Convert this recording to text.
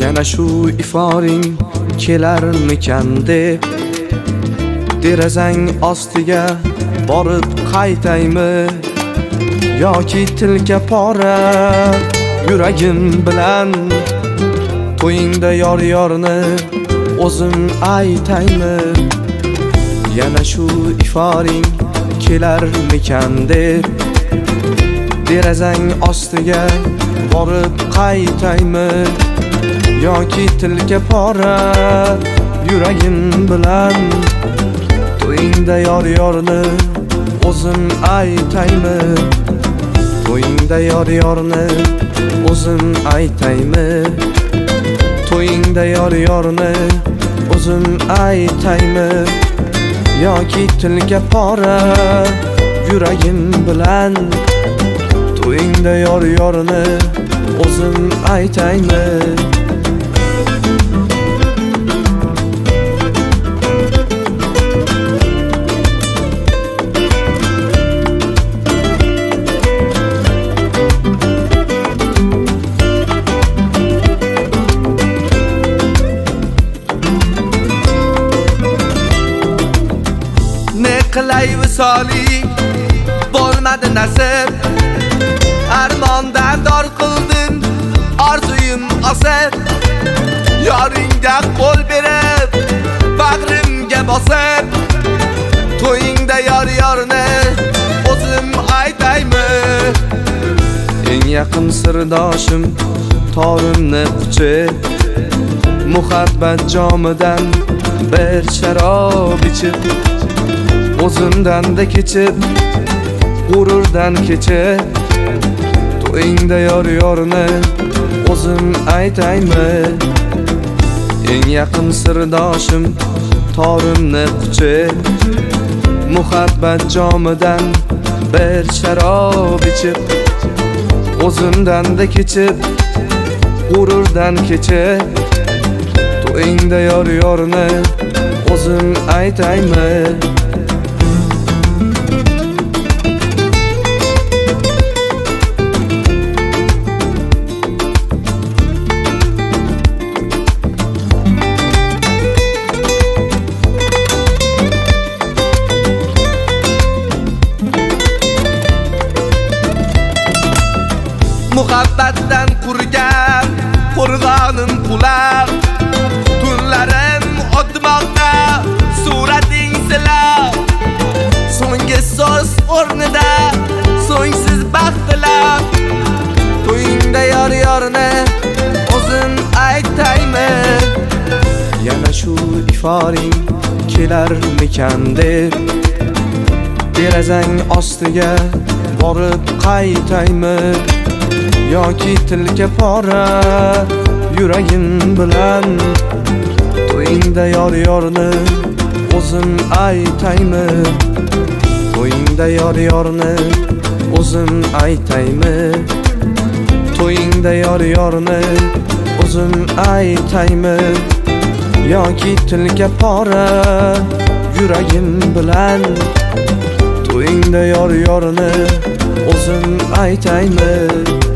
yana shu iforing kelarmikan deb derazang ostiga borib qaytaymi yoki tilka pora yuragim bilan to'yingda yor-yorni o'zim aytaymi yana shu iforing kelarmikan deb derazang ostiga borib qaytaymi yoki tilka pora yuragim bilan to'yingda yor-yorni o'zim aytaymi to'yingda yor-yorni o'zim aytaymi to'yingda yor-yorni o'zim aytaymi yoki tilka pora yuragim bilan to'yingda yor-yorni o'zim aytaymi qilay visoling bo'lmadi nasib armondan dor qilding orzuyim osib yoringga qo'l berib bag'rimga bosib to'yingda yor-yorni o'zim aytaymi eng yaqin sirdoshim torimni quchib muhabbat jomidan bir sharob ichib o'zimdan-da kechib g'ururdan kechib to'yingda yor-yorni o'zim aytaymi eng yaqin sirdoshim torimni quchib muhabbat jomidan bir sharob ichib o'zimdan-da kechib g'ururdan kechib to'yingda yor-yorni o'zim aytaymi muhabbatdan qurgan qo'rg'onim qulab tunlarim o'tmoqda surating silab so'nggi so'z o'rnida so'ngsiz baxt tilab to'yingda yor-yorni o'zim aytaymi yana shu iforing kelarmikan deb derazang ostiga borib qaytaymi yoki tilka pora yuragim bilan to'yingda yor-yorni o'zim aytaymi to'yingda yor-yorni o'zim aytaymi to'yingda yor-yorni o'zim aytaymi yoki tilka pora yuragim bilan to'yingda yor-yorni o'zim aytaymi